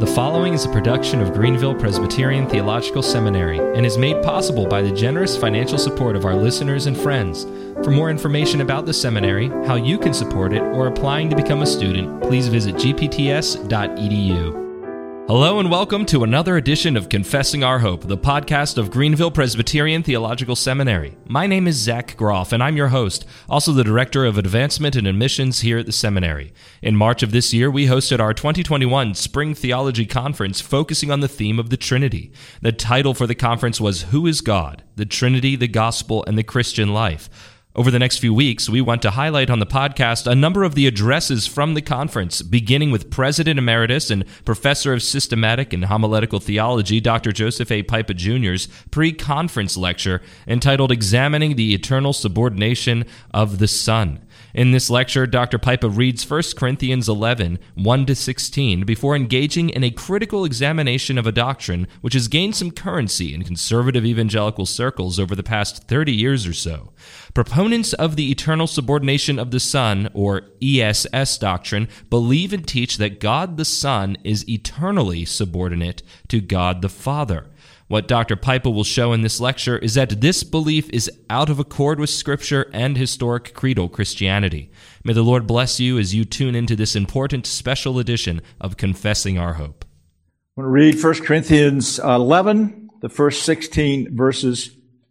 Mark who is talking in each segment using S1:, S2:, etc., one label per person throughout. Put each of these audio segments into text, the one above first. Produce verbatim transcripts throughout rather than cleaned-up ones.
S1: The following is a production of Greenville Presbyterian Theological Seminary and is made possible by the generous financial support of our listeners and friends. For more information about the seminary, how you can support it, or applying to become a student, please visit g p t s dot e d u. Hello and welcome to another edition of Confessing Our Hope, the podcast of Greenville Presbyterian Theological Seminary. My name is Zach Groff, and I'm your host, also the Director of Advancement and Admissions here at the seminary. In March of this year, we hosted our twenty twenty-one Spring Theology Conference focusing on the theme of the Trinity. The title for the conference was Who is God? The Trinity, the Gospel, and the Christian Life. Over the next few weeks, we want to highlight on the podcast a number of the addresses from the conference, beginning with President Emeritus and Professor of Systematic and Homiletical Theology, Doctor Joseph A. Pipa Junior's pre-conference lecture entitled Examining the Eternal Subordination of the Son. In this lecture, Doctor Pipa reads First Corinthians eleven, one to sixteen, before engaging in a critical examination of a doctrine which has gained some currency in conservative evangelical circles over the past thirty years or so. Proponents of the eternal subordination of the Son, or E S S doctrine, believe and teach that God the Son is eternally subordinate to God the Father. What Doctor Pipa will show in this lecture is that this belief is out of accord with Scripture and historic creedal Christianity. May the Lord bless you as you tune into this important special edition of Confessing Our Hope.
S2: I'm going to read First Corinthians eleven, the first sixteen verses.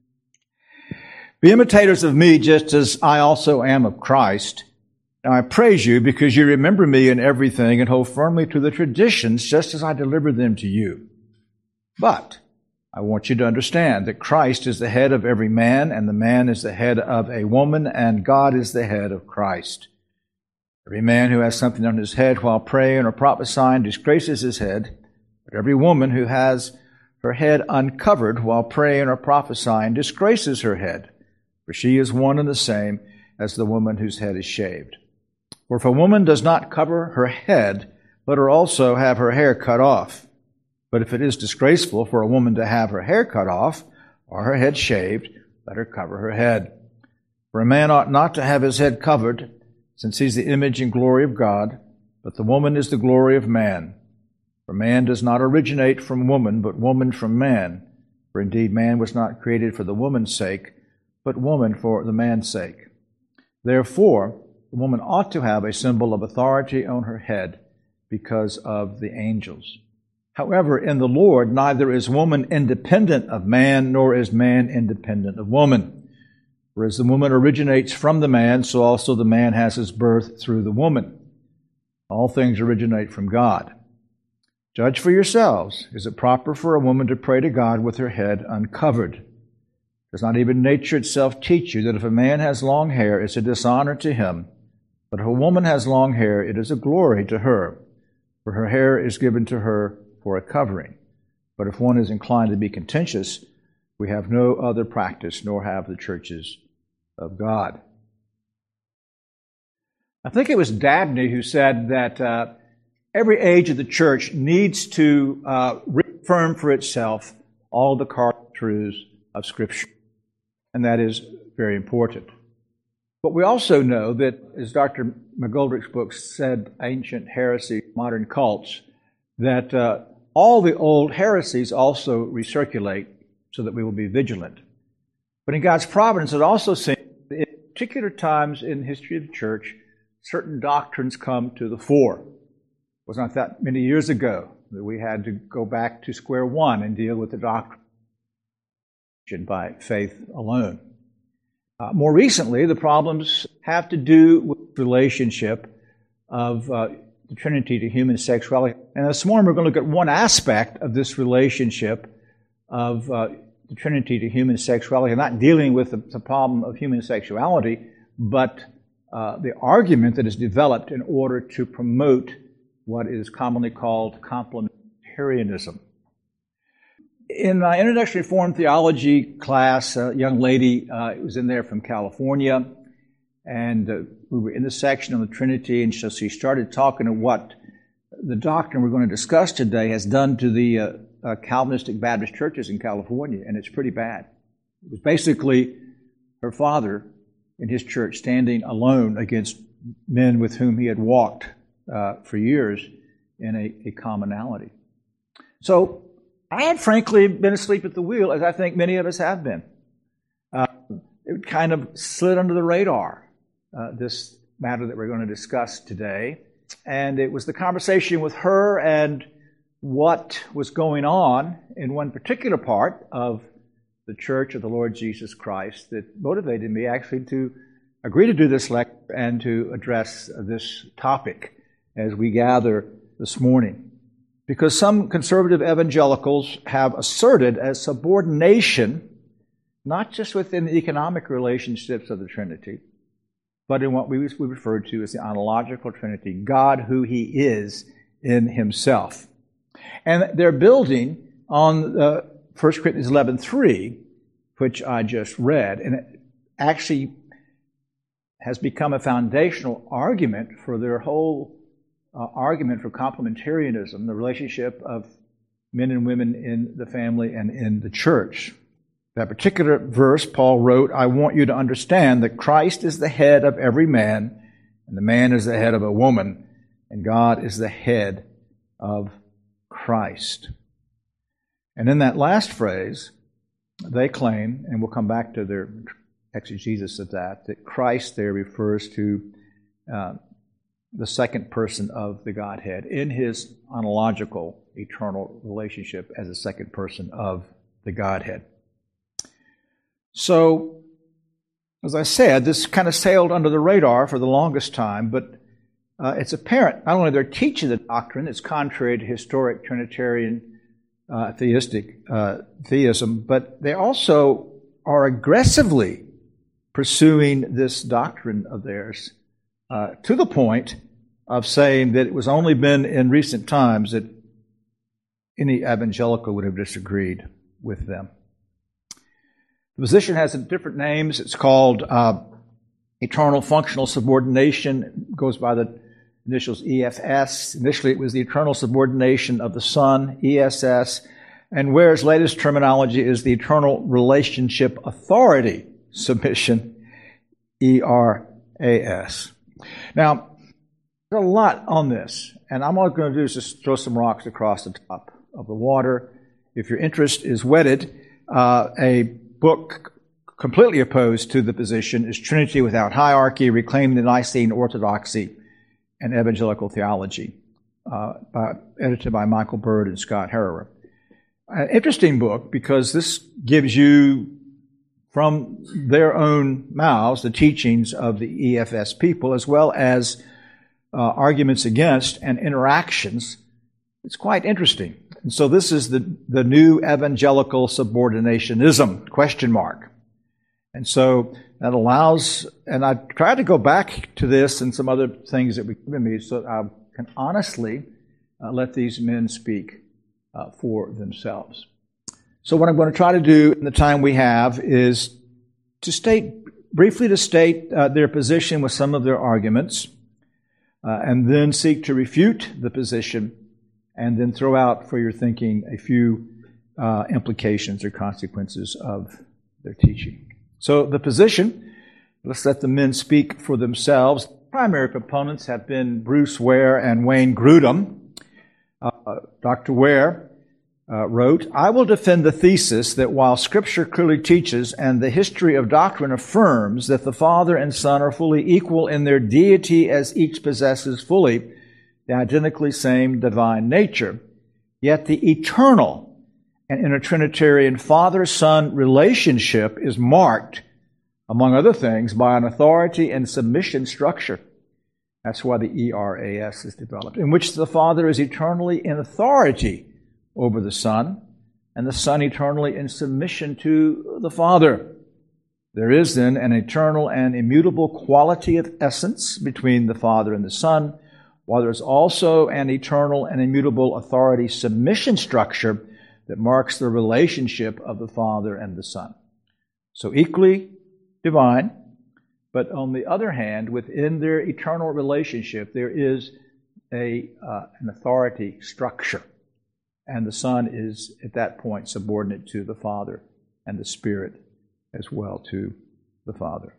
S2: Be imitators of me just as I also am of Christ. Now I praise you because you remember me in everything and hold firmly to the traditions just as I delivered them to you. But I want you to understand that Christ is the head of every man, and the man is the head of a woman, and God is the head of Christ. Every man who has something on his head while praying or prophesying disgraces his head, but every woman who has her head uncovered while praying or prophesying disgraces her head, for she is one and the same as the woman whose head is shaved. For if a woman does not cover her head, let her also have her hair cut off. But if it is disgraceful for a woman to have her hair cut off or her head shaved, let her cover her head. For a man ought not to have his head covered, since he is the image and glory of God, but the woman is the glory of man. For man does not originate from woman, but woman from man. For indeed man was not created for the woman's sake, but woman for the man's sake. Therefore, the woman ought to have a symbol of authority on her head because of the angels. However, in the Lord, neither is woman independent of man, nor is man independent of woman. For as the woman originates from the man, so also the man has his birth through the woman. All things originate from God. Judge for yourselves. Is it proper for a woman to pray to God with her head uncovered? Does not even nature itself teach you that if a man has long hair, it's a dishonor to him? But if a woman has long hair, it is a glory to her, for her hair is given to her for a covering. But if one is inclined to be contentious, we have no other practice, nor have the churches of God. I think it was Dabney who said that uh, every age of the church needs to uh, reaffirm for itself all the cardinal truths of Scripture. And that is very important. But we also know that, as Doctor McGoldrick's book said, Ancient Heresy, Modern Cults, that uh, all the old heresies also recirculate so that we will be vigilant. But in God's providence, it also seems that in particular times in the history of the church, certain doctrines come to the fore. It was not that many years ago that we had to go back to square one and deal with the doctrine by faith alone. Uh, more recently, the problems have to do with the relationship of uh, the Trinity to human sexuality. And this morning we're going to look at one aspect of this relationship of uh, the Trinity to human sexuality, not dealing with the, the problem of human sexuality, but uh, the argument that is developed in order to promote what is commonly called complementarianism. In my Introductory Reformed Theology class, a young lady uh, was in there from California, and uh, we were in the section on the Trinity, and so she started talking of what the doctrine we're going to discuss today has done to the uh, uh, Calvinistic Baptist churches in California, and it's pretty bad. It was basically her father in his church standing alone against men with whom he had walked uh, for years in a, a commonality. So I had frankly been asleep at the wheel, as I think many of us have been. Uh, it kind of slid under the radar, uh, this matter that we're going to discuss today. And it was the conversation with her and what was going on in one particular part of the Church of the Lord Jesus Christ that motivated me actually to agree to do this lecture and to address this topic as we gather this morning. Because some conservative evangelicals have asserted as subordination, not just within the economic relationships of the Trinity, but in what we refer to as the ontological Trinity, God who He is in Himself. And they're building on uh, First Corinthians eleven three, which I just read, and it actually has become a foundational argument for their whole uh, argument for complementarianism, the relationship of men and women in the family and in the church. That particular verse, Paul wrote, I want you to understand that Christ is the head of every man, and the man is the head of a woman, and God is the head of Christ. And in that last phrase, they claim, and we'll come back to their exegesis of that, that Christ there refers to uh, the second person of the Godhead in His ontological, eternal relationship as the second person of the Godhead. So, as I said, this kind of sailed under the radar for the longest time, but uh, it's apparent not only they're teaching the doctrine, it's contrary to historic Trinitarian uh, theistic uh, theism, but they also are aggressively pursuing this doctrine of theirs uh, to the point of saying that it was only been in recent times that any evangelical would have disagreed with them. The position has different names. It's called uh, eternal functional subordination. It goes by the initials E F S. Initially, it was the eternal subordination of the Son, E S S. And Ware's latest terminology is the eternal relationship authority submission, E R A S. Now, there's a lot on this, and I'm all going to do is just throw some rocks across the top of the water. If your interest is whetted, uh, a book completely opposed to the position is Trinity Without Hierarchy, Reclaiming the Nicene Orthodoxy and Evangelical Theology, uh, by, edited by Michael Bird and Scott Harrower. An interesting book because this gives you, from their own mouths, the teachings of the E F S people, as well as uh, arguments against and interactions. It's quite interesting. And so this is the, the new evangelical subordinationism, question mark. And so that allows, and I tried to go back to this and some other things that were given me so that I can honestly uh, let these men speak uh, for themselves. So what I'm going to try to do in the time we have is to state, briefly to state uh, their position with some of their arguments, uh, and then seek to refute the position, and then throw out for your thinking a few uh, implications or consequences of their teaching. So the position, let's let the men speak for themselves. Primary proponents have been Bruce Ware and Wayne Grudem. Uh, Doctor Ware Uh, wrote, I will defend the thesis that while Scripture clearly teaches and the history of doctrine affirms that the Father and Son are fully equal in their deity as each possesses fully the identically same divine nature, yet the eternal and intertrinitarian Father-Son relationship is marked, among other things, by an authority and submission structure. That's why the E R A S is developed, in which the Father is eternally in authority over the Son, and the Son eternally in submission to the Father. There is then an eternal and immutable quality of essence between the Father and the Son, while there is also an eternal and immutable authority submission structure that marks the relationship of the Father and the Son. So equally divine, but on the other hand, within their eternal relationship, there is a uh, an authority structure. And the Son is, at that point, subordinate to the Father, and the Spirit as well to the Father.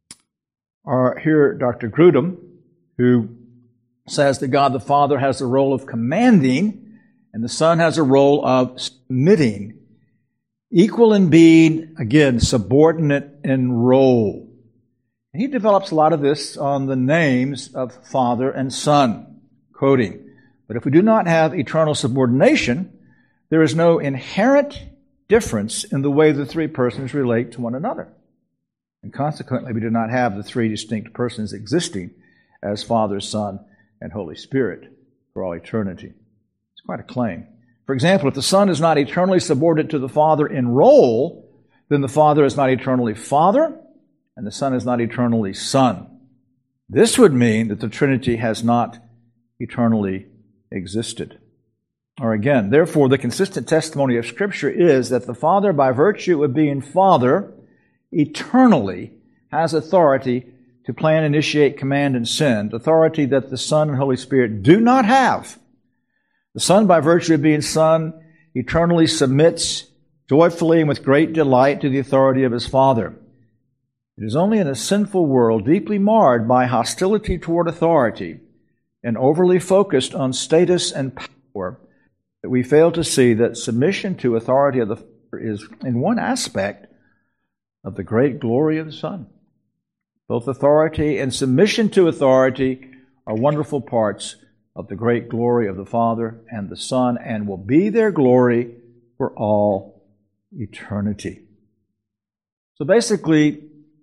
S2: Our, here, Doctor Grudem, who says that God the Father has the role of commanding And the Son has a role of submitting, equal in being, again, subordinate in role. And he develops a lot of this on the names of Father and Son, quoting, "But if we do not have eternal subordination, there is no inherent difference in the way the three persons relate to one another. And consequently, we do not have the three distinct persons existing as Father, Son, and Holy Spirit for all eternity." It's quite a claim. For example, if the Son is not eternally subordinate to the Father in role, then the Father is not eternally Father, and the Son is not eternally Son. This would mean that the Trinity has not eternally existed. Or again, therefore, the consistent testimony of Scripture is that the Father, by virtue of being Father, eternally has authority to plan, initiate, command, and send, authority that the Son and Holy Spirit do not have. The Son, by virtue of being Son, eternally submits joyfully and with great delight to the authority of His Father. It is only in a sinful world, deeply marred by hostility toward authority and overly focused on status and power, that we fail to see that submission to authority of the Father is, in one aspect, of the great glory of the Son. Both authority and submission to authority are wonderful parts of the great glory of the Father and the Son, and will be their glory for all eternity. So basically,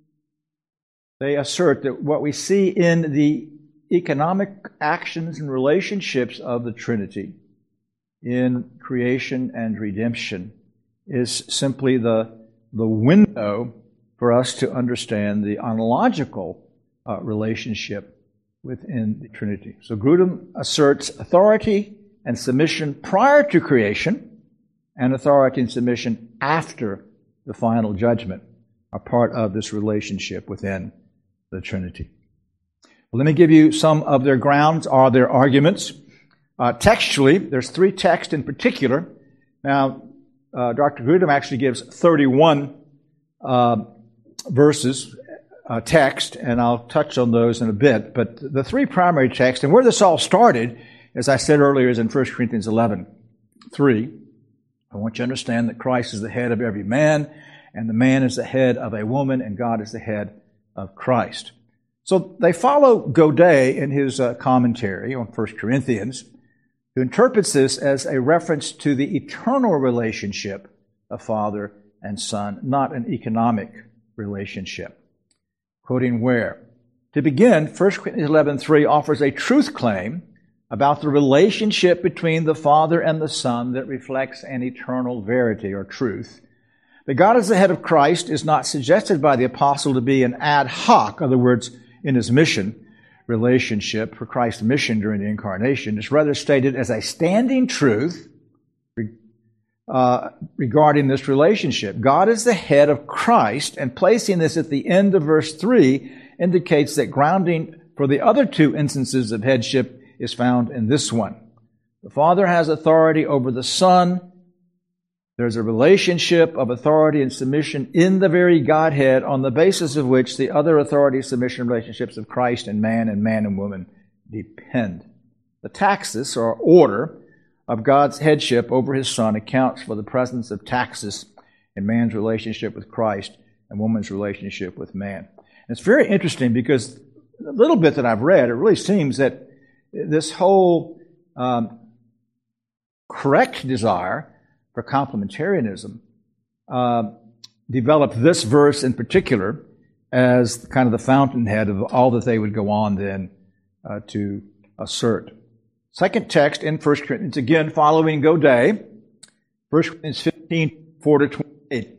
S2: they assert that what we see in the economic actions and relationships of the Trinity in creation and redemption is simply the, the window for us to understand the ontological uh, relationship within the Trinity. So Grudem asserts authority and submission prior to creation and authority and submission after the final judgment are part of this relationship within the Trinity. Well, let me give you some of their grounds or their arguments. Uh, textually, there's three texts in particular. Now, uh, Doctor Grudem actually gives thirty-one uh, verses, uh, text, and I'll touch on those in a bit. But the three primary texts, and where this all started, as I said earlier, is in First Corinthians eleven three. I want you to understand that Christ is the head of every man, and the man is the head of a woman, and God is the head of Christ. So they follow Godet in his uh, commentary on First Corinthians, who interprets this as a reference to the eternal relationship of Father and Son, not an economic relationship. Quoting where? To begin, First Corinthians eleven three offers a truth claim about the relationship between the Father and the Son that reflects an eternal verity or truth. That God as the head of Christ is not suggested by the apostle to be an ad hoc, in other words, in his mission relationship for Christ's mission during the incarnation. It's rather stated as a standing truth uh, regarding this relationship. God is the head of Christ, and placing this at the end of verse three indicates that grounding for the other two instances of headship is found in this one. The Father has authority over the Son. There's a relationship of authority and submission in the very Godhead on the basis of which the other authority submission relationships of Christ and man and man and woman depend. The taxis, or order, of God's headship over His Son accounts for the presence of taxis in man's relationship with Christ and woman's relationship with man. And it's very interesting because a little bit that I've read, it really seems that this whole um, correct desire for complementarianism uh, developed this verse in particular as kind of the fountainhead of all that they would go on then uh, to assert. Second text in First Corinthians, again following Godet, First Corinthians fifteen, four to twenty-eight,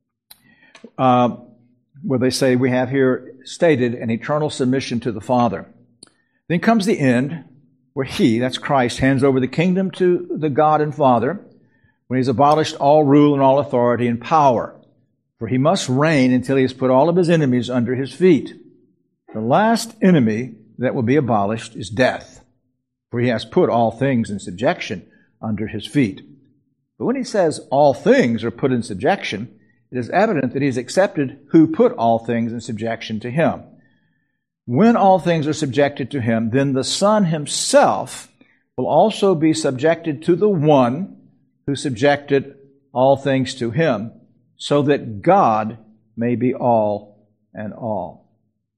S2: uh, where they say we have here stated an eternal submission to the Father. Then comes the end, where He, that's Christ, hands over the kingdom to the God and Father, when He's abolished all rule and all authority and power. For He must reign until He has put all of His enemies under His feet. The last enemy that will be abolished is death, for He has put all things in subjection under His feet. But when He says all things are put in subjection, it is evident that He's accepted who put all things in subjection to Him. When all things are subjected to Him, then the Son Himself will also be subjected to the one who subjected all things to him, so that God may be all and all.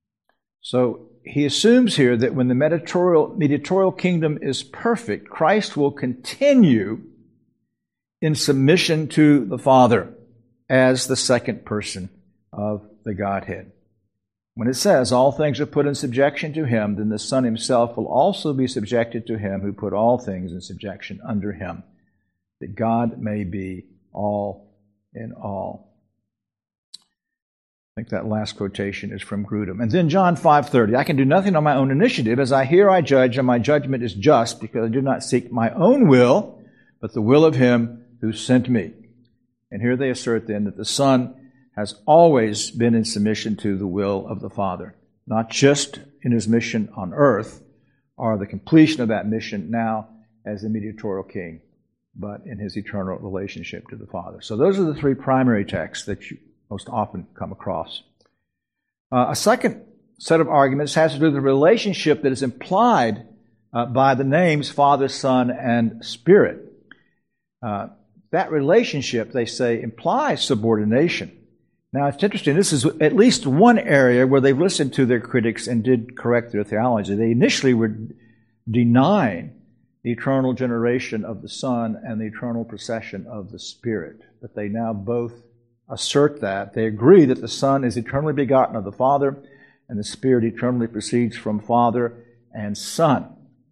S2: So he assumes here that when the mediatorial, mediatorial kingdom is perfect, Christ will continue in submission to the Father as the second person of the Godhead. When it says all things are put in subjection to him, then the Son himself will also be subjected to him who put all things in subjection under him, that God may be all in all. I think that last quotation is from Grudem. And then John five thirty, I can do nothing on my own initiative. As I hear, I judge, and my judgment is just, because I do not seek my own will, but the will of him who sent me. And here they assert then that the Son has always been in submission to the will of the Father, not just in his mission on earth, or the completion of that mission now as the mediatorial king, but in his eternal relationship to the Father. So those are the three primary texts that you most often come across. Uh, a second set of arguments has to do with the relationship that is implied uh, by the names Father, Son, and Spirit. Uh, that relationship, they say, implies subordination. Now, it's interesting. This is at least one area where they've listened to their critics and did correct their theology. They initially were denying the eternal generation of the Son and the eternal procession of the Spirit. But they now both assert that. They agree that the Son is eternally begotten of the Father, and the Spirit eternally proceeds from Father and Son.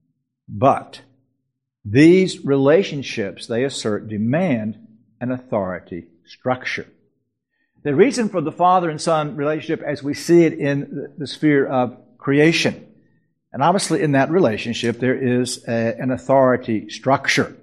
S2: But these relationships, they assert, demand an authority structure. The reason for the Father and Son relationship as we see it in the sphere of creation. And obviously in that relationship there is a, an authority structure.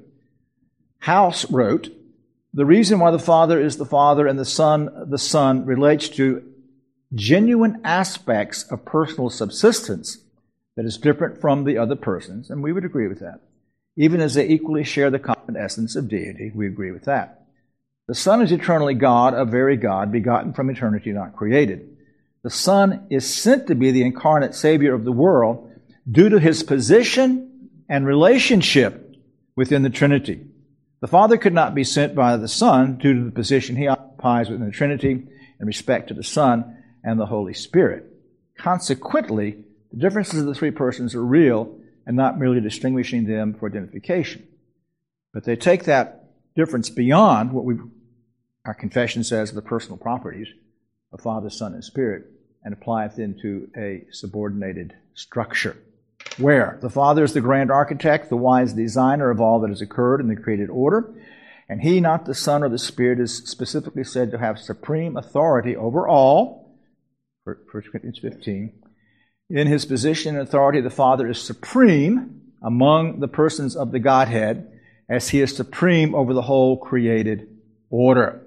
S2: House wrote, the reason why the Father is the Father and the Son the Son relates to genuine aspects of personal subsistence that is different from the other persons, and we would agree with that. Even as they equally share the common essence of deity, we agree with that. The Son is eternally God, a very God, begotten from eternity, not created. The Son is sent to be the incarnate Savior of the world due to his position and relationship within the Trinity. The Father could not be sent by the Son due to the position he occupies within the Trinity in respect to the Son and the Holy Spirit. Consequently, the differences of the three persons are real and not merely distinguishing them for identification. But they take that difference beyond what we, our confession says, the personal properties of Father, Son, and Spirit, and apply it then to a subordinated structure. Where the Father is the grand architect, the wise designer of all that has occurred in the created order, and he, not the Son or the Spirit, is specifically said to have supreme authority over all, First Corinthians fifteen. In his position and authority, the Father is supreme among the persons of the Godhead, as he is supreme over the whole created order.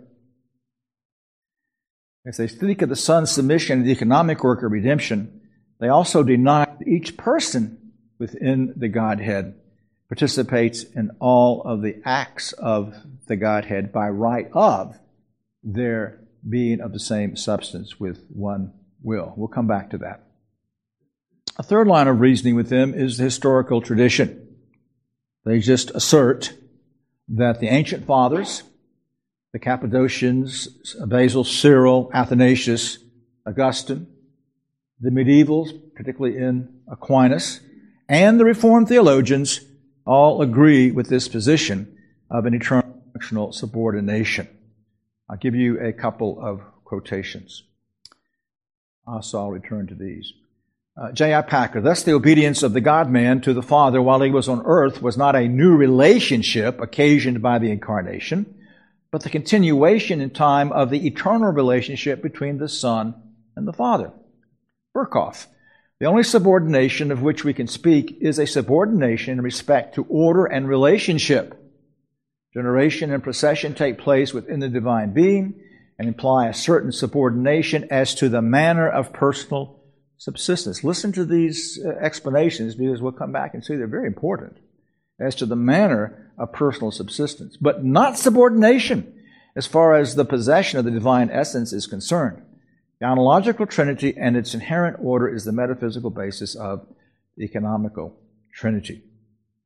S2: As they speak of the Son's submission and the economic work of redemption, they also deny that each person within the Godhead participates in all of the acts of the Godhead by right of their being of the same substance with one will. We'll come back to that. A third line of reasoning with them is the historical tradition. They just assert that the ancient fathers, the Cappadocians, Basil, Cyril, Athanasius, Augustine, the medievals, particularly in Aquinas, and the Reformed theologians all agree with this position of an eternal functional subordination. I'll give you a couple of quotations. Also, I'll return to these. Uh, J I Packer, thus the obedience of the God-man to the Father while he was on earth was not a new relationship occasioned by the incarnation, but the continuation in time of the eternal relationship between the Son and the Father. Berkhoff, the only subordination of which we can speak is a subordination in respect to order and relationship. Generation and procession take place within the divine being and imply a certain subordination as to the manner of personal subsistence. Listen to these uh, explanations, because we'll come back and see they're very important as to the manner of personal subsistence, but not subordination as far as the possession of the divine essence is concerned. The ontological Trinity and its inherent order is the metaphysical basis of the economical Trinity.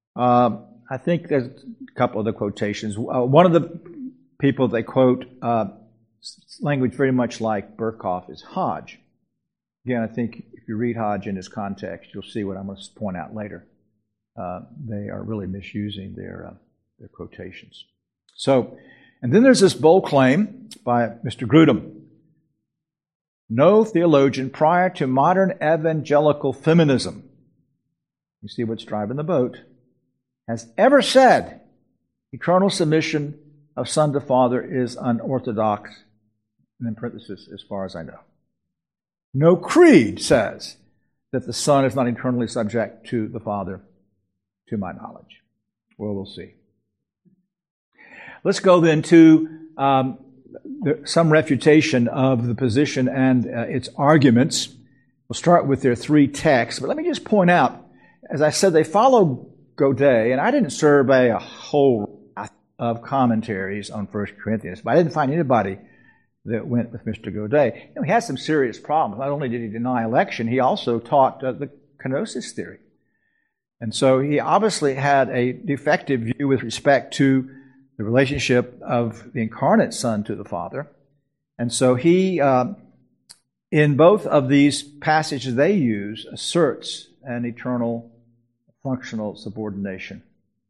S2: Uh, I think there's a couple of the quotations. Uh, one of the people they quote, uh, language very much like Berkhoff, is Hodge. Again, I think if you read Hodge in his context, you'll see what I'm going to point out later. Uh, they are really misusing their uh, their quotations. So, and then there's this bold claim by Mister Grudem. No theologian prior to modern evangelical feminism, you see what's driving the boat, has ever said eternal submission of Son to Father is unorthodox, and in parenthesis, as far as I know. No creed says that the Son is not eternally subject to the Father, to my knowledge. Well, we'll see. Let's go then to um, the, some refutation of the position and uh, its arguments. We'll start with their three texts, but let me just point out, as I said, they follow Godet, and I didn't survey a whole raft of commentaries on First Corinthians, but I didn't find anybody that went with Mister Godet. You know, he had some serious problems. Not only did he deny election, he also taught uh, the kenosis theory. And so he obviously had a defective view with respect to the relationship of the incarnate Son to the Father. And so he, uh, in both of these passages they use, asserts an eternal functional subordination.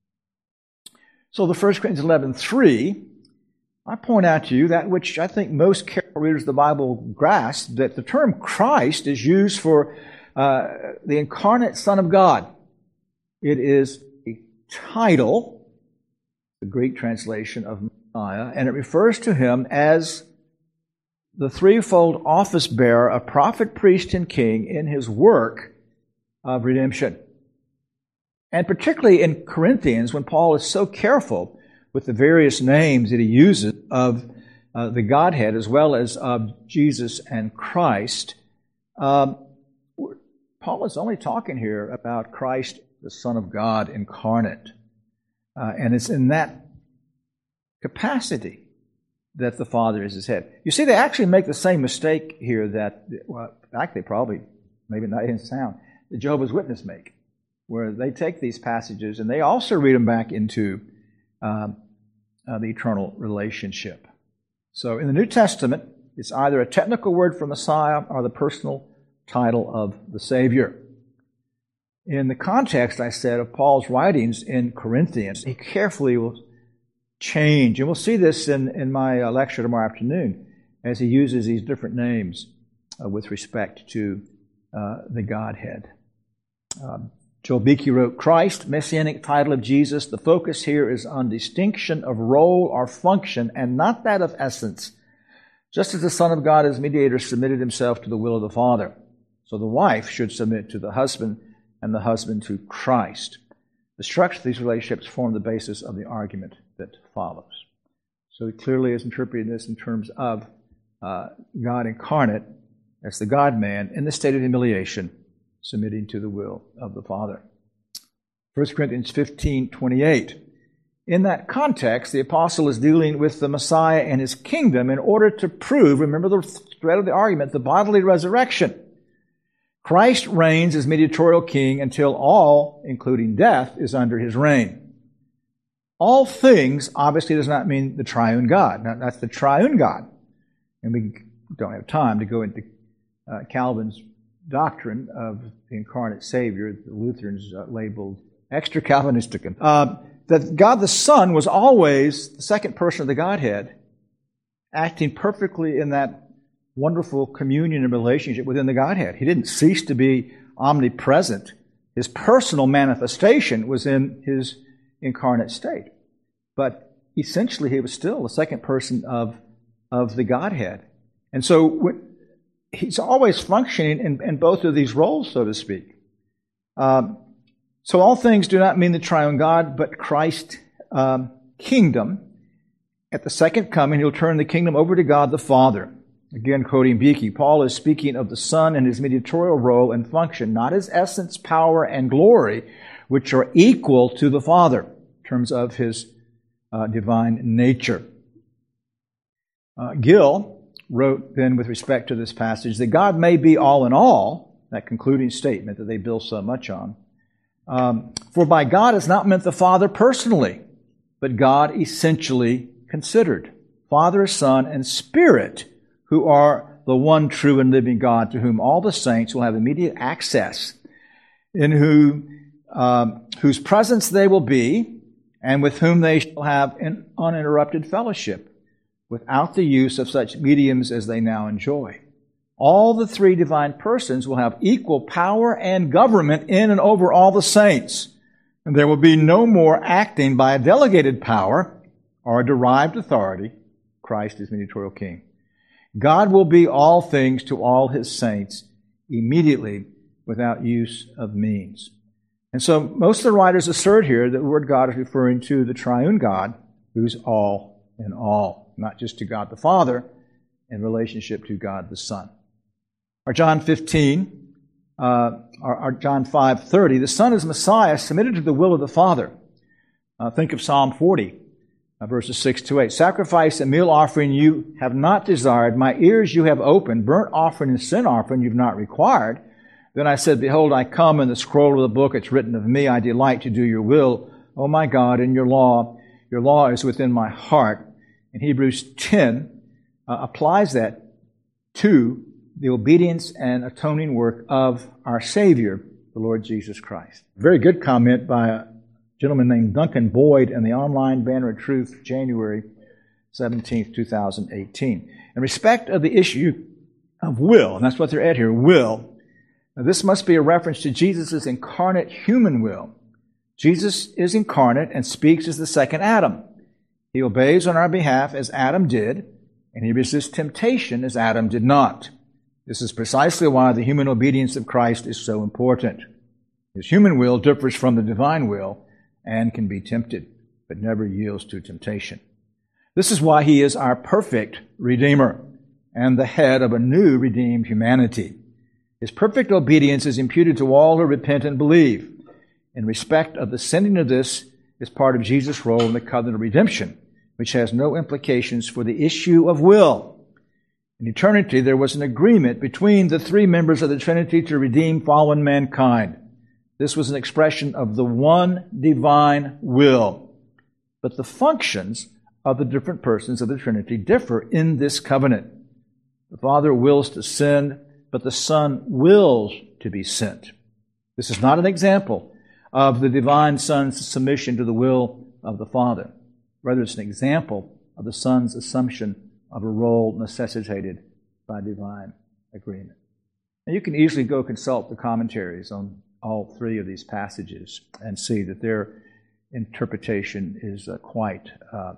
S2: So the First Corinthians eleven three, I point out to you that which I think most careful readers of the Bible grasp, that the term Christ is used for uh, the incarnate Son of God. It is a title, the Greek translation of Messiah, and it refers to him as the threefold office bearer of prophet, priest, and king in his work of redemption. And particularly in Corinthians, when Paul is so careful with the various names that he uses of uh, the Godhead as well as of Jesus and Christ, um, Paul is only talking here about Christ, the Son of God incarnate. Uh, and it's in that capacity that the Father is his head. You see, they actually make the same mistake here that, well, in fact, they probably, maybe not in sound, the Jehovah's Witnesses make, where they take these passages and they also read them back into um, uh, the eternal relationship. So in the New Testament, it's either a technical word for Messiah or the personal title of the Savior. In the context, I said, of Paul's writings in Corinthians, he carefully will change. And we'll see this in, in my uh, lecture tomorrow afternoon as he uses these different names uh, with respect to uh, the Godhead. Um, Joel Beeke wrote, Christ, messianic title of Jesus, the focus here is on distinction of role or function and not that of essence. Just as the Son of God as mediator submitted himself to the will of the Father, so the wife should submit to the husband and the husband to Christ. The structure of these relationships form the basis of the argument that follows. So he clearly is interpreting this in terms of uh, God incarnate as the God-man in the state of humiliation, submitting to the will of the Father. First Corinthians fifteen twenty-eight. In that context, the apostle is dealing with the Messiah and his kingdom in order to prove, remember the thread of the argument, the bodily resurrection. Christ reigns as mediatorial king until all, including death, is under his reign. All things obviously does not mean the triune God. Now, that's the triune God. And we don't have time to go into uh, Calvin's doctrine of the incarnate Savior, the Lutherans uh, labeled extra Calvinistic. Uh, that God the Son was always the second person of the Godhead, acting perfectly in that wonderful communion and relationship within the Godhead. He didn't cease to be omnipresent. His personal manifestation was in his incarnate state. But essentially, he was still the second person of, of the Godhead. And so when, he's always functioning in, in both of these roles, so to speak. Um, so all things do not mean the triune God, but Christ's um, kingdom. At the second coming, he'll turn the kingdom over to God the Father. Again, quoting Beeke, Paul is speaking of the Son and his mediatorial role and function, not his essence, power, and glory, which are equal to the Father in terms of his uh, divine nature. Uh, Gill wrote then with respect to this passage that God may be all in all, that concluding statement that they build so much on, Um, for by God is not meant the Father personally, but God essentially considered. Father, Son, and Spirit, who are the one true and living God, to whom all the saints will have immediate access, in who, um, whose presence they will be, and with whom they shall have an uninterrupted fellowship, without the use of such mediums as they now enjoy. All the three divine persons will have equal power and government in and over all the saints. And there will be no more acting by a delegated power or a derived authority. Christ is mediatorial king. God will be all things to all his saints immediately without use of means. And so most of the writers assert here that the word God is referring to the triune God, who's all in all, not just to God the Father in relationship to God the Son. Our John fifteen, uh, our, our John five thirty, the Son is Messiah, submitted to the will of the Father. Uh, think of Psalm forty, uh, verses six to eight. Sacrifice and meal offering you have not desired, my ears you have opened, burnt offering and sin offering you've not required. Then I said, behold, I come, in the scroll of the book it's written of me, I delight to do your will, O my God, in your law. Your law is within my heart. And Hebrews ten uh, applies that to the obedience and atoning work of our Savior, the Lord Jesus Christ. Very good comment by a gentleman named Duncan Boyd in the online Banner of Truth, January seventeenth, two thousand eighteen. In respect of the issue of will, and that's what they're at here, will, now this must be a reference to Jesus' incarnate human will. Jesus is incarnate and speaks as the second Adam. He obeys on our behalf as Adam did, and he resists temptation as Adam did not. This is precisely why the human obedience of Christ is so important. His human will differs from the divine will and can be tempted, but never yields to temptation. This is why he is our perfect Redeemer and the head of a new redeemed humanity. His perfect obedience is imputed to all who repent and believe. In respect of the sending of this is part of Jesus' role in the covenant of redemption, which has no implications for the issue of will. In eternity, there was an agreement between the three members of the Trinity to redeem fallen mankind. This was an expression of the one divine will. But the functions of the different persons of the Trinity differ in this covenant. The Father wills to send, but the Son wills to be sent. This is not an example of the divine Son's submission to the will of the Father. Rather, it's an example of the Son's assumption of a role necessitated by divine agreement. And you can easily go consult the commentaries on all three of these passages and see that their interpretation is uh, quite uh,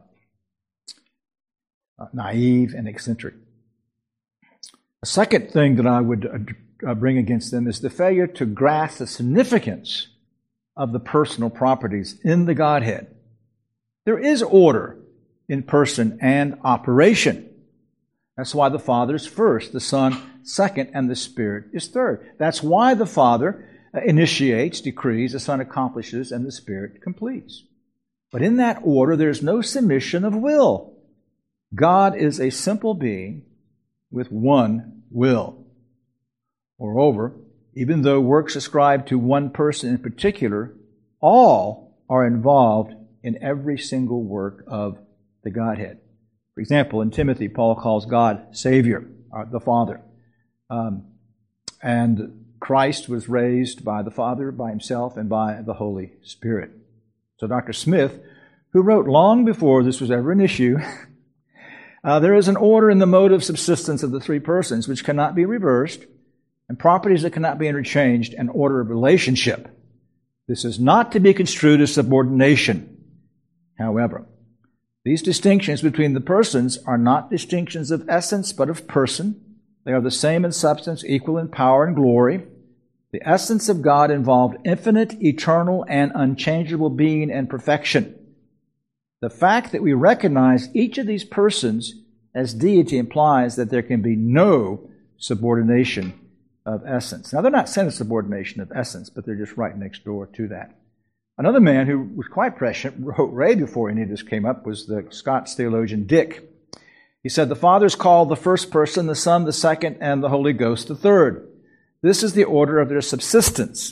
S2: uh, naive and eccentric. A second thing that I would uh, bring against them is the failure to grasp the significance of the personal properties in the Godhead. There is order in person and operation. That's why the Father is first, the Son second, and the Spirit is third. That's why the Father initiates, decrees, the Son accomplishes, and the Spirit completes. But in that order, there's no submission of will. God is a simple being with one will. Moreover, even though works ascribed to one person in particular, all are involved in every single work of the Godhead. For example, in Timothy, Paul calls God Savior, uh, the Father. Um, and Christ was raised by the Father, by himself, and by the Holy Spirit. So Doctor Smith, who wrote long before this was ever an issue, uh, there is an order in the mode of subsistence of the three persons which cannot be reversed, and properties that cannot be interchanged, and order of relationship. This is not to be construed as subordination. However, these distinctions between the persons are not distinctions of essence, but of person. They are the same in substance, equal in power and glory. The essence of God involved infinite, eternal, and unchangeable being and perfection. The fact that we recognize each of these persons as deity implies that there can be no subordination of essence. Now, they're not saying subordination of essence, but they're just right next door to that. Another man who was quite prescient, wrote way before any of this came up, was the Scots theologian Dick. He said, the Father is called the first person, the Son the second, and the Holy Ghost the third. This is the order of their subsistence.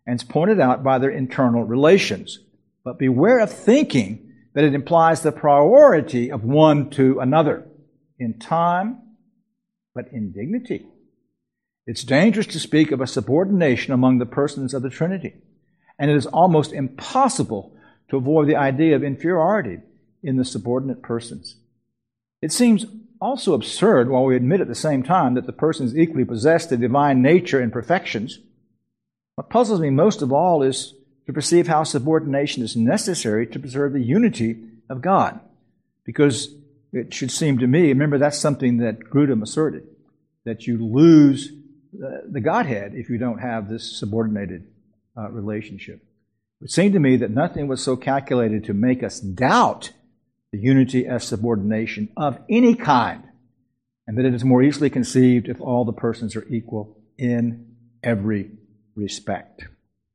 S2: and is pointed out by their internal relations. But beware of thinking that it implies the priority of one to another in time, but in dignity. It's dangerous to speak of a subordination among the persons of the Trinity, and it is almost impossible to avoid the idea of inferiority in the subordinate persons. It seems also absurd, while we admit at the same time that the persons equally possess the divine nature and perfections. What puzzles me most of all is to perceive how subordination is necessary to preserve the unity of God. Because it should seem to me, remember that's something that Grudem asserted, that you lose the Godhead if you don't have this subordinated uh, relationship. It seemed to me that nothing was so calculated to make us doubt the unity as subordination of any kind, and that it is more easily conceived if all the persons are equal in every respect.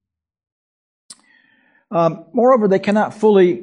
S2: Um, moreover, they cannot fully,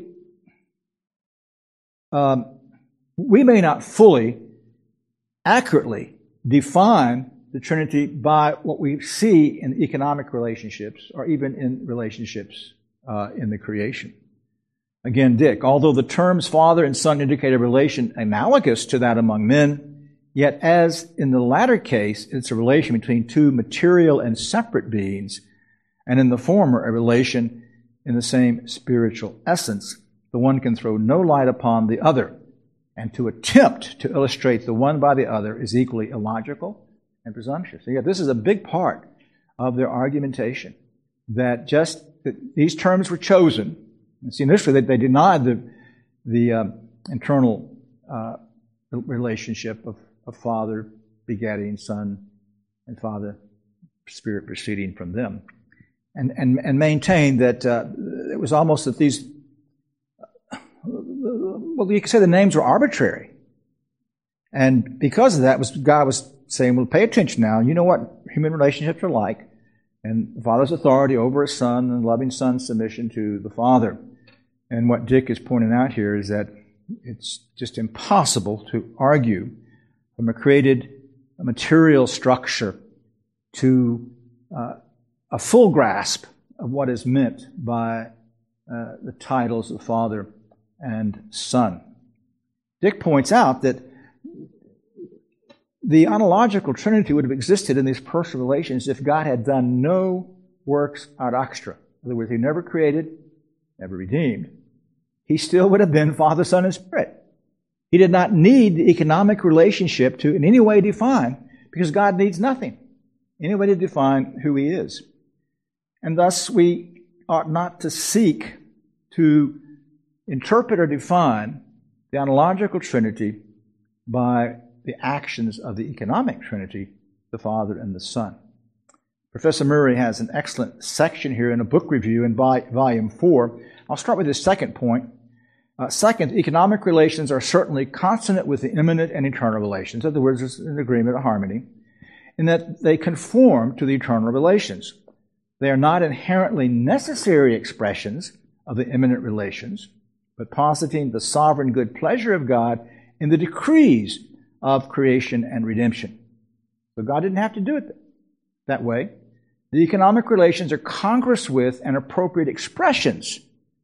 S2: um, we may not fully, accurately define the Trinity by what we see in economic relationships or even in relationships uh, in the creation. Again, Dick, although the terms Father and Son indicate a relation analogous to that among men, yet as in the latter case, it's a relation between two material and separate beings, and in the former, a relation in the same spiritual essence. The one can throw no light upon the other, and to attempt to illustrate the one by the other is equally illogical and presumptuous. So, yeah, this is a big part of their argumentation, that just that these terms were chosen. And see, initially they, they denied the the um, internal uh, relationship of, of Father begetting Son and Father Spirit proceeding from them, and and and maintained that uh, it was almost that these, well, you could say the names were arbitrary, and because of that, was God was saying, well, pay attention now. You know what human relationships are like, and the Father's authority over His Son and loving Son's submission to the Father. And what Dick is pointing out here is that it's just impossible to argue from a created material structure to uh, a full grasp of what is meant by uh, the titles of Father and Son. Dick points out that the ontological Trinity would have existed in these personal relations if God had done no works ad extra. In other words, He never created, never redeemed. He still would have been Father, Son, and Spirit. He did not need the economic relationship to in any way define, because God needs nothing, any way to define who He is. And thus we ought not to seek to interpret or define the ontological Trinity by the actions of the economic Trinity, the Father and the Son. Professor Murray has an excellent section here in a book review in volume four. I'll start with his second point. Uh, second, economic relations are certainly consonant with the immanent and eternal relations. In other words, there's an agreement, a harmony, in that they conform to the eternal relations. They are not inherently necessary expressions of the immanent relations, but positing the sovereign good pleasure of God in the decrees of creation and redemption. So God didn't have to do it that way. The economic relations are congruous with and appropriate expressions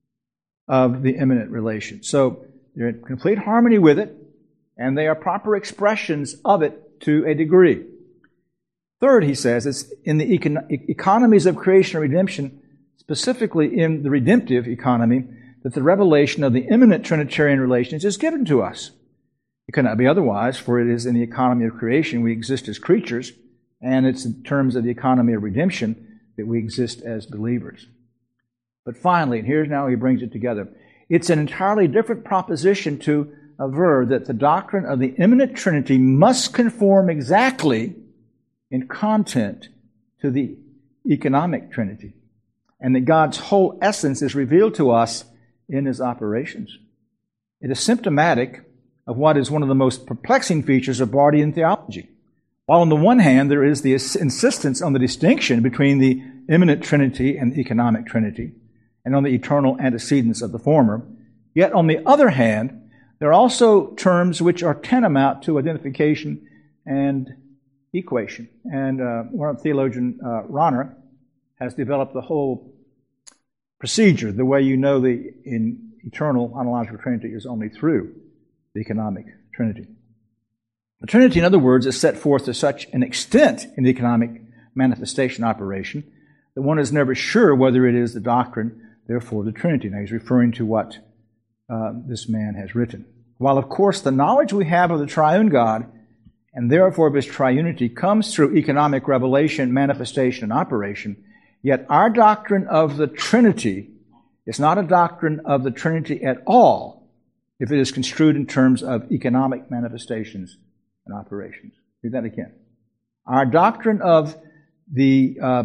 S2: of the immanent relation. So they're in complete harmony with it, and they are proper expressions of it to a degree. Third, he says, it's in the econ- economies of creation and redemption, specifically in the redemptive economy, that the revelation of the immanent Trinitarian relations is given to us. It cannot be otherwise, for it is in the economy of creation we exist as creatures, and it's in terms of the economy of redemption that we exist as believers. But finally, and here's now he brings it together, it's an entirely different proposition to aver that the doctrine of the immanent Trinity must conform exactly in content to the economic Trinity, and that God's whole essence is revealed to us in His operations. It is symptomatic of what is one of the most perplexing features of Bardian theology. While on the one hand there is the insistence on the distinction between the immanent Trinity and the economic Trinity, and on the eternal antecedents of the former, yet on the other hand, there are also terms which are tantamount to identification and equation. And uh, one theologian, uh, Rahner, has developed the whole procedure, the way you know the in eternal ontological Trinity is only through the economic Trinity. The Trinity, in other words, is set forth to such an extent in the economic manifestation operation that one is never sure whether it is the doctrine, therefore the Trinity. Now he's referring to what uh, this man has written. While, of course, the knowledge we have of the triune God and therefore of His triunity comes through economic revelation, manifestation, and operation, yet our doctrine of the Trinity is not a doctrine of the Trinity at all if it is construed in terms of economic manifestations and operations. Read that again. Our doctrine of the uh,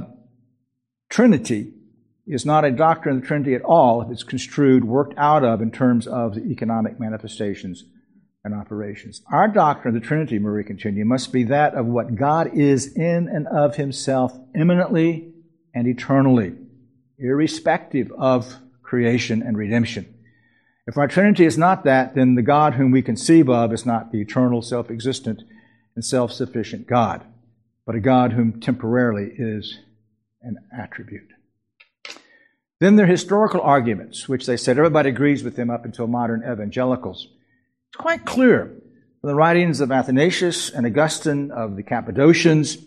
S2: Trinity is not a doctrine of the Trinity at all if it's construed, worked out of in terms of the economic manifestations and operations. Our doctrine of the Trinity, Murray continued, must be that of what God is in and of Himself immanently and eternally, irrespective of creation and redemption. If our Trinity is not that, then the God whom we conceive of is not the eternal, self-existent, and self-sufficient God, but a God whom temporarily is an attribute. Then there are historical arguments, which they said everybody agrees with them up until modern evangelicals. It's quite clear from the writings of Athanasius and Augustine, of the Cappadocians,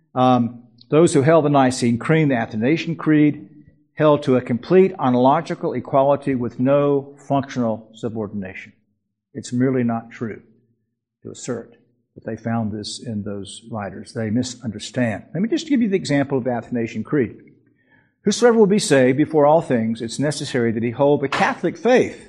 S2: um, those who held the Nicene Creed, the Athanasian Creed, held to a complete ontological equality with no functional subordination. It's merely not true to assert that they found this in those writers. They misunderstand. Let me just give you the example of the Athanasian Creed. Whosoever will be saved before all things, it's necessary that he hold the Catholic faith.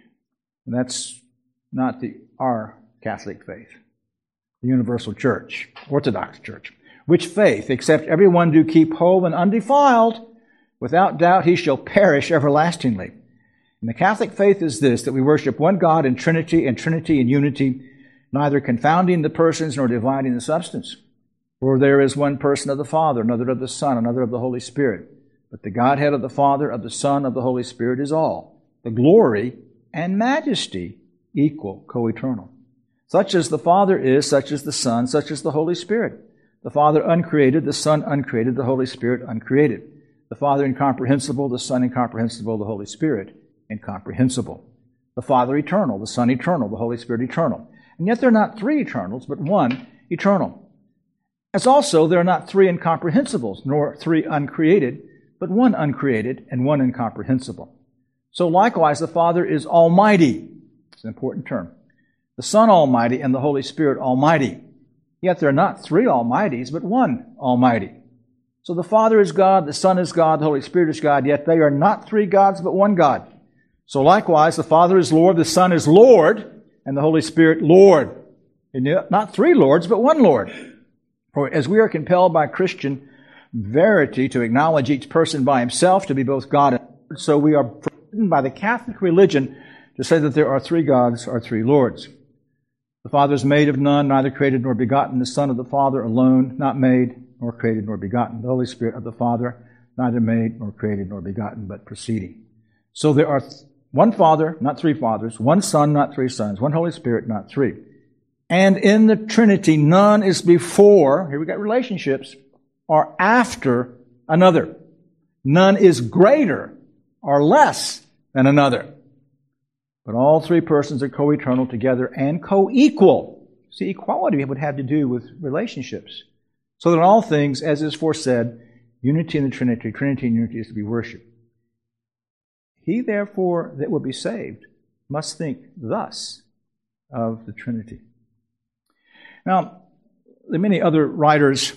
S2: And that's not the our Catholic faith, the universal church, Orthodox church. Which faith, except every one do keep whole and undefiled, without doubt he shall perish everlastingly. And the Catholic faith is this, that we worship one God in Trinity, and Trinity in unity, neither confounding the persons nor dividing the substance. For there is one person of the Father, another of the Son, another of the Holy Spirit. But the Godhead of the Father, of the Son, of the Holy Spirit is all. The glory and majesty equal, co-eternal. Such as the Father is, such as the Son, such as the Holy Spirit. The Father uncreated, the Son uncreated, the Holy Spirit uncreated. The Father incomprehensible, the Son incomprehensible, the Holy Spirit incomprehensible. The Father eternal, the Son eternal, the Holy Spirit eternal. And yet there are not three eternals, but one eternal. As also there are not three incomprehensibles, nor three uncreated, but one uncreated and one incomprehensible. So likewise the Father is almighty. It's an important term. The Son almighty and the Holy Spirit almighty. Yet there are not three almighties, but one almighty. So the Father is God, the Son is God, the Holy Spirit is God, yet they are not three gods, but one God. So likewise the Father is Lord, the Son is Lord, and the Holy Spirit Lord. And not three Lords, but one Lord. For as we are compelled by Christian verity to acknowledge each person by himself to be both God and Lord, so we are forbidden by the Catholic religion to say that there are three gods or three Lords. The Father is made of none, neither created nor begotten. The Son of the Father alone, not made, nor created nor begotten. The Holy Spirit of the Father, neither made nor created nor begotten, but proceeding. So there are one Father, not three fathers, one Son, not three sons, one Holy Spirit, not three. And in the Trinity, none is before, here we got relationships, or after another. None is greater or less than another. But all three persons are co-eternal together and co-equal. See, equality would have to do with relationships. So that in all things, as is foresaid, unity in the Trinity, Trinity and unity is to be worshipped. He, therefore, that will be saved must think thus of the Trinity. Now, there are many other writers,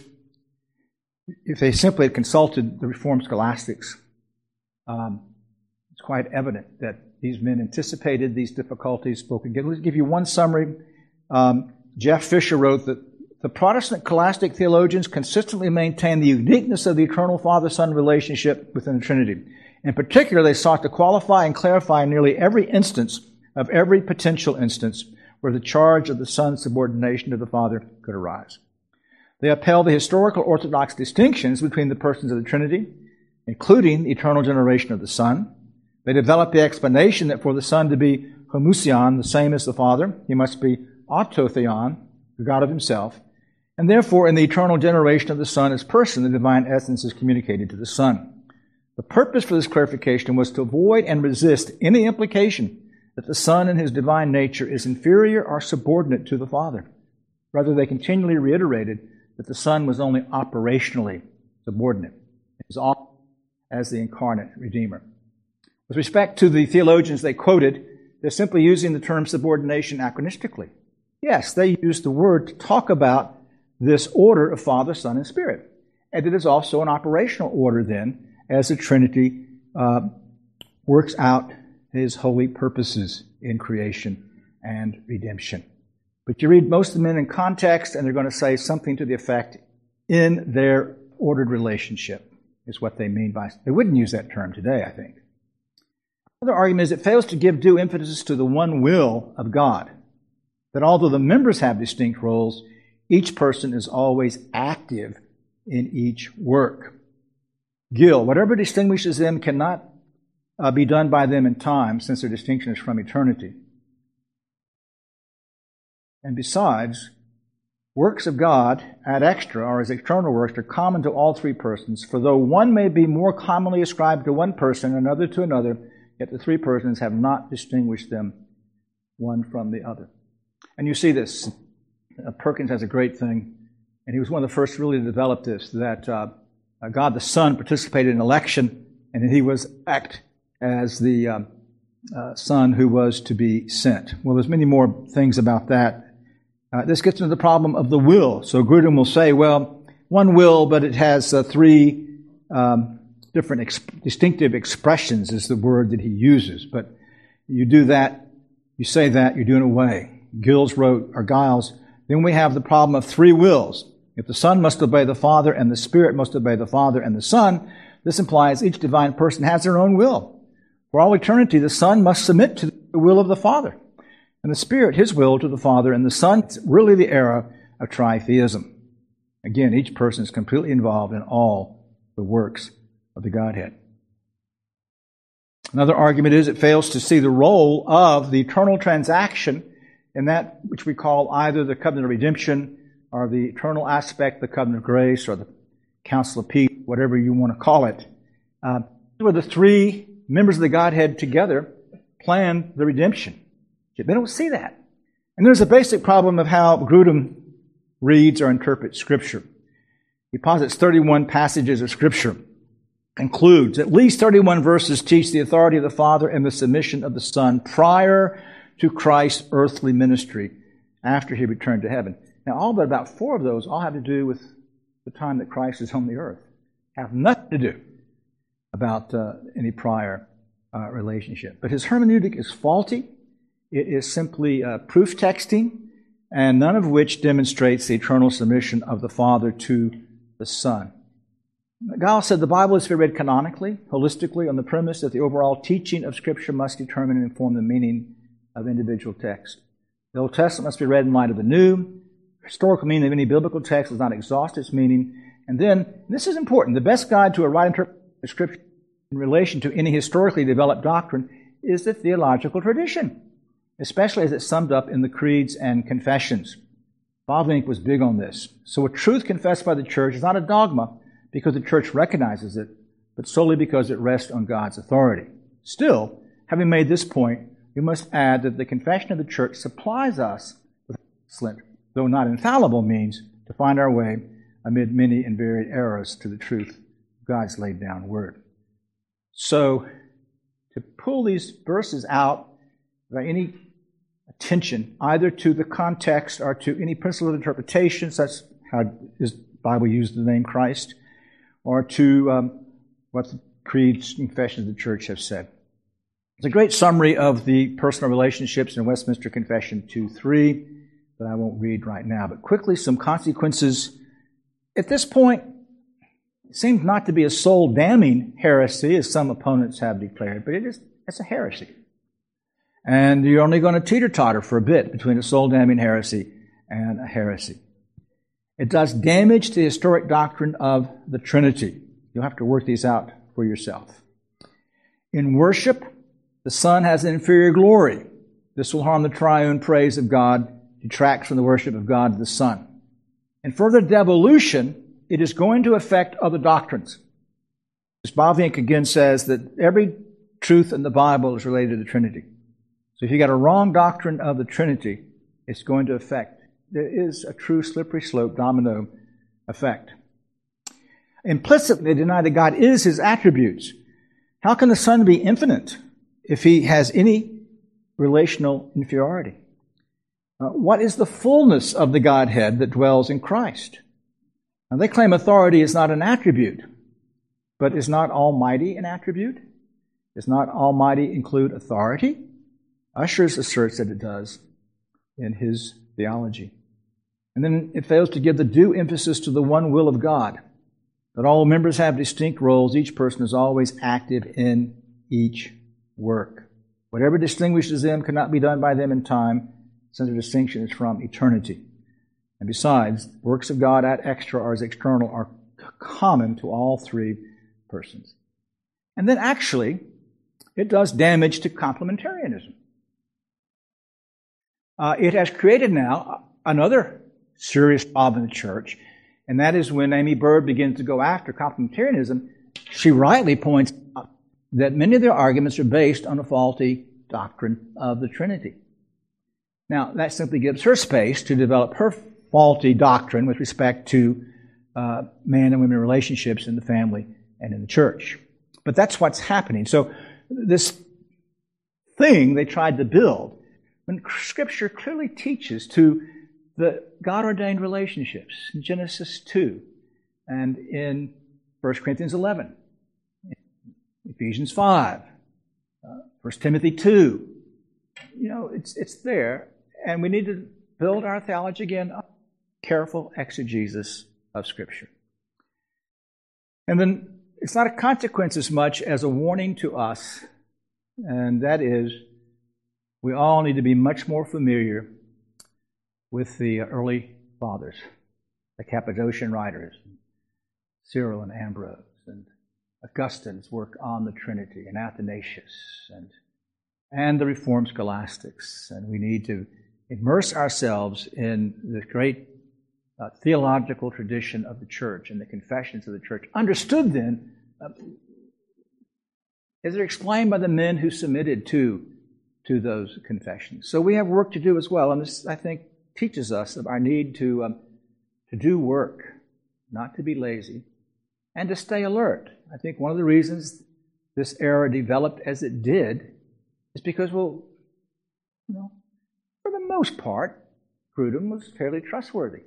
S2: if they simply had consulted the Reformed scholastics, um, it's quite evident that these men anticipated these difficulties, spoke again. Let's give you one summary. Um, Jeff Fisher wrote that the Protestant scholastic theologians consistently maintain the uniqueness of the eternal Father-Son relationship within the Trinity. In particular, they sought to qualify and clarify nearly every instance of every potential instance where the charge of the Son's subordination to the Father could arise. They upheld the historical orthodox distinctions between the persons of the Trinity, including the eternal generation of the Son. They developed the explanation that for the Son to be homoousion, the same as the Father, he must be autotheon, the God of himself. And therefore, in the eternal generation of the Son as person, the divine essence is communicated to the Son. The purpose for this clarification was to avoid and resist any implication that the Son in his divine nature is inferior or subordinate to the Father. Rather, they continually reiterated that the Son was only operationally subordinate as often as the incarnate Redeemer. With respect to the theologians they quoted, they're simply using the term subordination anachronistically. Yes, they use the word to talk about this order of Father, Son, and Spirit. And it is also an operational order then, as the Trinity uh, works out his holy purposes in creation and redemption. But you read most of them in context, and they're going to say something to the effect, in their ordered relationship, is what they mean by... They wouldn't use that term today, I think. Another argument is it fails to give due emphasis to the one will of God, that although the members have distinct roles, each person is always active in each work. Gil, whatever distinguishes them cannot uh, be done by them in time, since their distinction is from eternity. And besides, works of God ad extra, or as external works, are common to all three persons, for though one may be more commonly ascribed to one person, another to another, yet the three persons have not distinguished them one from the other. And you see this. Uh, Perkins has a great thing, and he was one of the first really to develop this, that uh, God the Son participated in election, and he was act as the uh, uh, Son who was to be sent. Well, there's many more things about that. Uh, this gets into the problem of the will. So Grudem will say, well, one will, but it has uh, three um, different ex- distinctive expressions is the word that he uses. But you do that, you say that, you're doing away. Giles wrote, or Giles, then we have the problem of three wills. If the Son must obey the Father and the Spirit must obey the Father and the Son, this implies each divine person has their own will. For all eternity, the Son must submit to the will of the Father, and the Spirit his will to the Father and the Son. It's really the era of tritheism. Again, each person is completely involved in all the works of the Godhead. Another argument is it fails to see the role of the eternal transaction in that which we call either the covenant of redemption or the eternal aspect, the covenant of grace, or the council of peace, whatever you want to call it, uh, where the three members of the Godhead together plan the redemption. They don't see that. And there's a basic problem of how Grudem reads or interprets Scripture. He posits thirty-one passages of Scripture, concludes at least thirty-one verses teach the authority of the Father and the submission of the Son prior to Christ's earthly ministry after he returned to heaven. Now, all but about four of those all have to do with the time that Christ is on the earth. Have nothing to do about uh, any prior uh, relationship. But his hermeneutic is faulty. It is simply uh, proof texting, and none of which demonstrates the eternal submission of the Father to the Son. Giles said the Bible is to be read canonically, holistically, on the premise that the overall teaching of Scripture must determine and inform the meaning of individual text. The Old Testament must be read in light of the New. Historical meaning of any biblical text does not exhaust its meaning. And then, this is important, the best guide to a right interpretation of Scripture in relation to any historically developed doctrine is the theological tradition, especially as it's summed up in the creeds and confessions. Bavinck was big on this. So a truth confessed by the church is not a dogma because the church recognizes it, but solely because it rests on God's authority. Still, having made this point, we must add that the confession of the church supplies us with excellent, though not infallible, means to find our way amid many and varied errors to the truth of God's laid down word. So, to pull these verses out by any attention either to the context or to any principle of interpretation, such how is the Bible used the name Christ, or to um, what the creeds and confessions of the church have said. It's a great summary of the personal relationships in Westminster Confession two three that I won't read right now. But quickly, some consequences. At this point, it seems not to be a soul-damning heresy, as some opponents have declared, but it is, it's a heresy. And you're only going to teeter-totter for a bit between a soul-damning heresy and a heresy. It does damage to the historic doctrine of the Trinity. You'll have to work these out for yourself. In worship, the Son has an inferior glory. This will harm the triune praise of God, detracts from the worship of God the Son. And further devolution, it is going to affect other doctrines. As Bavinck again says that every truth in the Bible is related to the Trinity. So if you got a wrong doctrine of the Trinity, it's going to affect. There is a true slippery slope domino effect. Implicitly, they deny that God is His attributes. How can the Son be infinite if He has any relational inferiority? Uh, what is the fullness of the Godhead that dwells in Christ? Now, they claim authority is not an attribute, but is not Almighty an attribute? Does not Almighty include authority? Ushers asserts that it does in his theology. And then it fails to give the due emphasis to the one will of God, that all members have distinct roles. Each person is always active in each work. Whatever distinguishes them cannot be done by them in time, since their distinction is from eternity. And besides, works of God ad extra or as external are common to all three persons. And then actually, it does damage to complementarianism. Uh, it has created now another serious problem in the church, and that is when Amy Bird begins to go after complementarianism, she rightly points out that many of their arguments are based on a faulty doctrine of the Trinity. Now, that simply gives her space to develop her faulty doctrine with respect to uh, man and women relationships in the family and in the church. But that's what's happening. So this thing they tried to build, when Scripture clearly teaches to the God-ordained relationships in Genesis two and in First Corinthians eleven, Ephesians five, uh, First Timothy two. You know, it's it's there, and we need to build our theology again on careful exegesis of Scripture. And then it's not a consequence as much as a warning to us, and that is we all need to be much more familiar with the early fathers, the Cappadocian writers, Cyril and Ambrose, and Augustine's work on the Trinity, and Athanasius, and, and the Reformed scholastics. And we need to immerse ourselves in the great uh, theological tradition of the church and the confessions of the church, understood then uh, as they're explained by the men who submitted to, to those confessions. So we have work to do as well, and this, I think, teaches us of our need to um, to do work, not to be lazy, and to stay alert. I think one of the reasons this era developed as it did is because, well, you know, for the most part, Grudem was fairly trustworthy.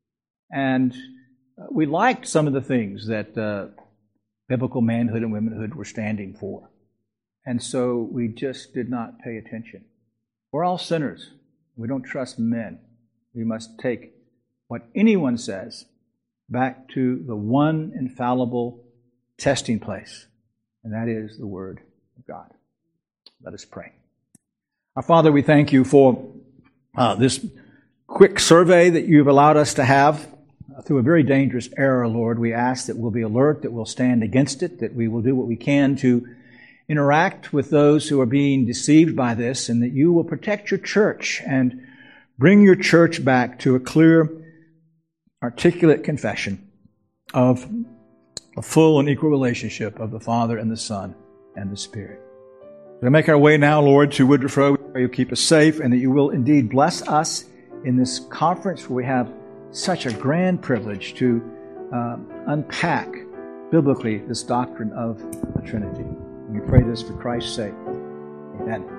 S2: And uh, we liked some of the things that uh, biblical manhood and womanhood were standing for. And so we just did not pay attention. We're all sinners. We don't trust men. We must take what anyone says back to the one infallible testing place, and that is the Word of God. Let us pray. Our Father, we thank you for uh, this quick survey that you've allowed us to have uh, through a very dangerous era, Lord. We ask that we'll be alert, that we'll stand against it, that we will do what we can to interact with those who are being deceived by this, and that you will protect your church and bring your church back to a clear, articulate confession of a full and equal relationship of the Father and the Son and the Spirit. We make our way now, Lord, to Woodruff Road. We pray you'll keep us safe and that you will indeed bless us in this conference where we have such a grand privilege to uh, unpack biblically this doctrine of the Trinity. And we pray this for Christ's sake. Amen.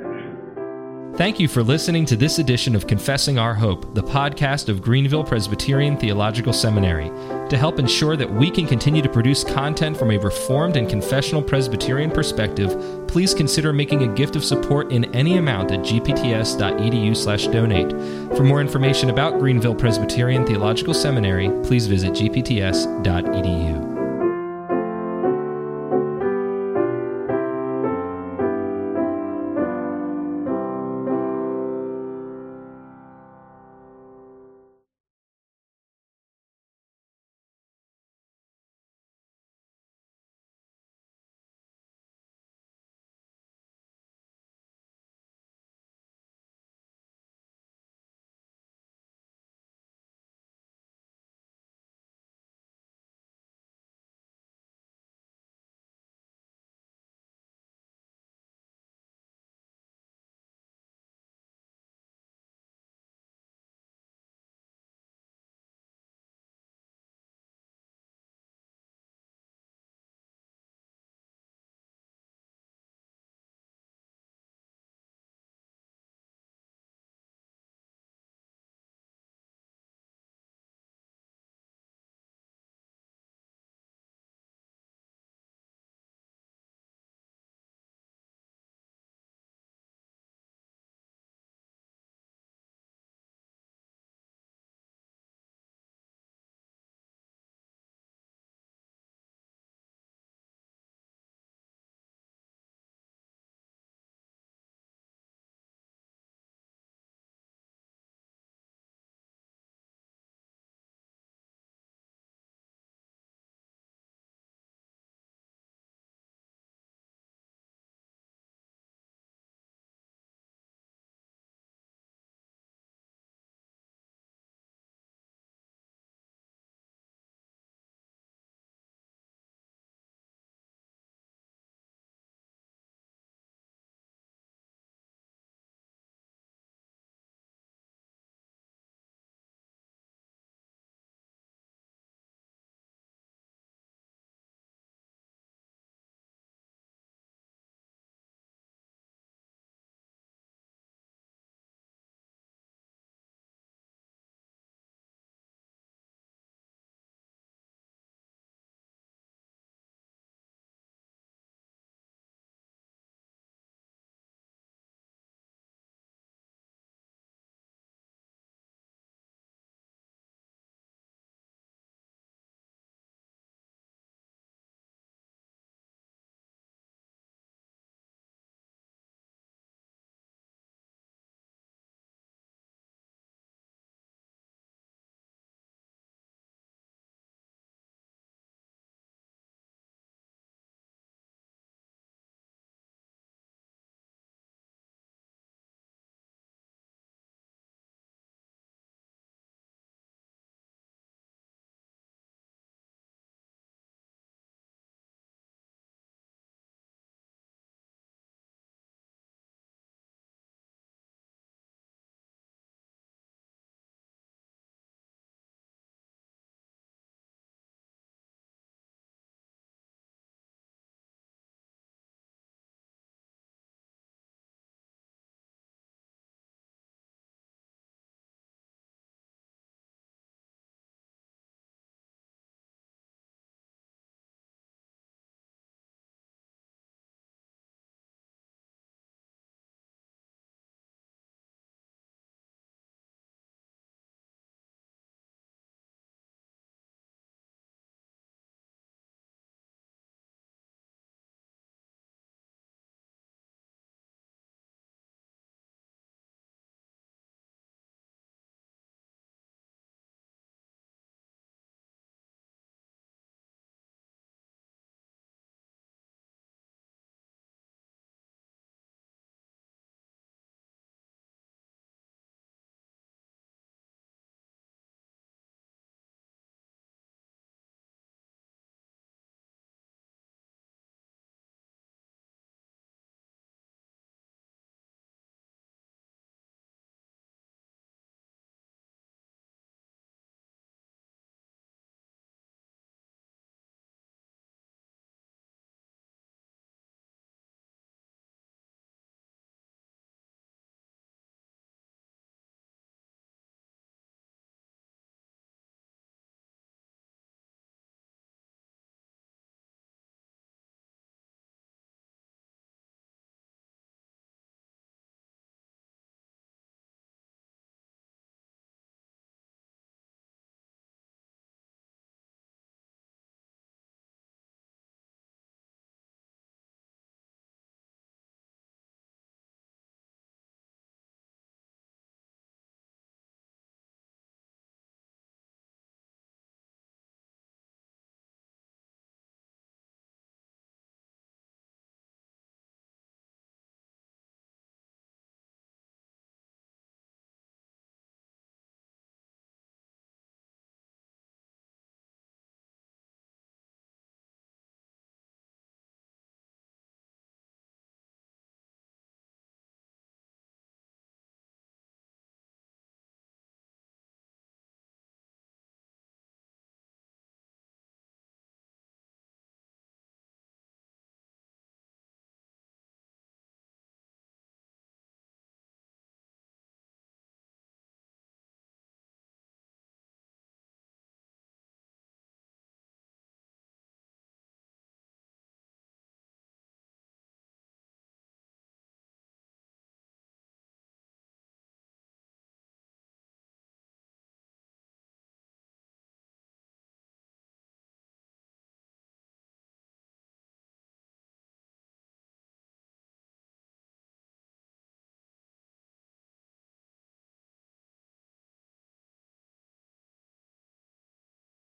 S1: Thank you for listening to this edition of Confessing Our Hope, the podcast of Greenville Presbyterian Theological Seminary. To help ensure that we can continue to produce content from a Reformed and confessional Presbyterian perspective, please consider making a gift of support in any amount at gpts.edu slash donate. For more information about Greenville Presbyterian Theological Seminary, please visit gpts dot e d u.